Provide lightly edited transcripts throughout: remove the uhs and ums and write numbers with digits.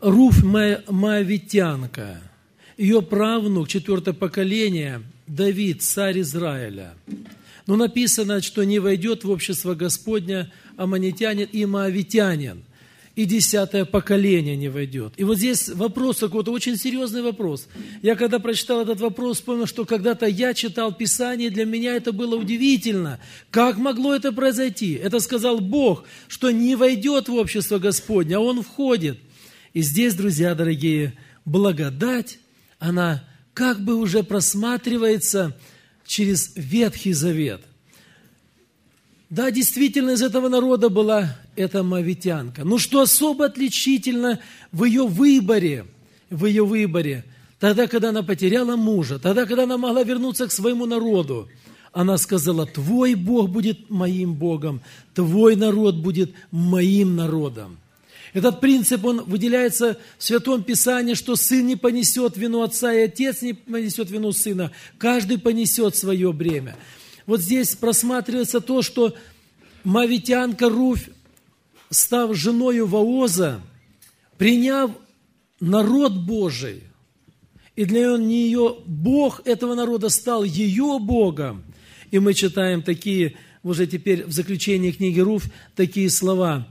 Руфь Моавитянка, ее правнук, 4-е поколение, Давид, царь Израиля. Но написано, что не войдет в общество Господня аммонитянин и моавитянин, и 10-е поколение не войдет. И вот здесь вопрос какой-то, очень серьезный вопрос. Я когда прочитал этот вопрос, вспомнил, что когда-то я читал Писание, и для меня это было удивительно. Как могло это произойти? Это сказал Бог, что не войдет в общество Господня, а Он входит. И здесь, друзья дорогие, благодать, она как бы уже просматривается через Ветхий Завет. Да, действительно, из этого народа была эта моавитянка. Но что особо отличительно в ее выборе, тогда, когда она потеряла мужа, тогда, когда она могла вернуться к своему народу, она сказала: «Твой Бог будет моим Богом, твой народ будет моим народом». Этот принцип, он выделяется в Святом Писании, что сын не понесет вину отца, и отец не понесет вину сына. Каждый понесет свое бремя. Вот здесь просматривается то, что моавитянка Руфь, став женою Вооза, приняв народ Божий, и для нее Бог этого народа стал ее Богом. И мы читаем такие, уже теперь в заключении книги Руфь, такие слова.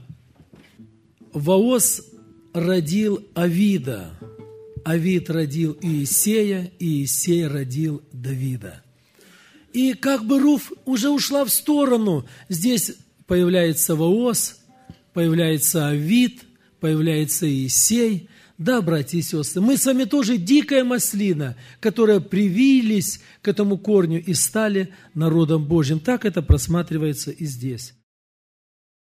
Вооз родил Авида, Авид родил Иисея, и Иисей родил Давида. И как бы Руфь уже ушла в сторону. Здесь появляется Вооз, появляется Авид, появляется Иисей. Да, братья и сестры, мы с вами тоже дикая маслина, которая привились к этому корню и стали народом Божьим. Так это просматривается и здесь.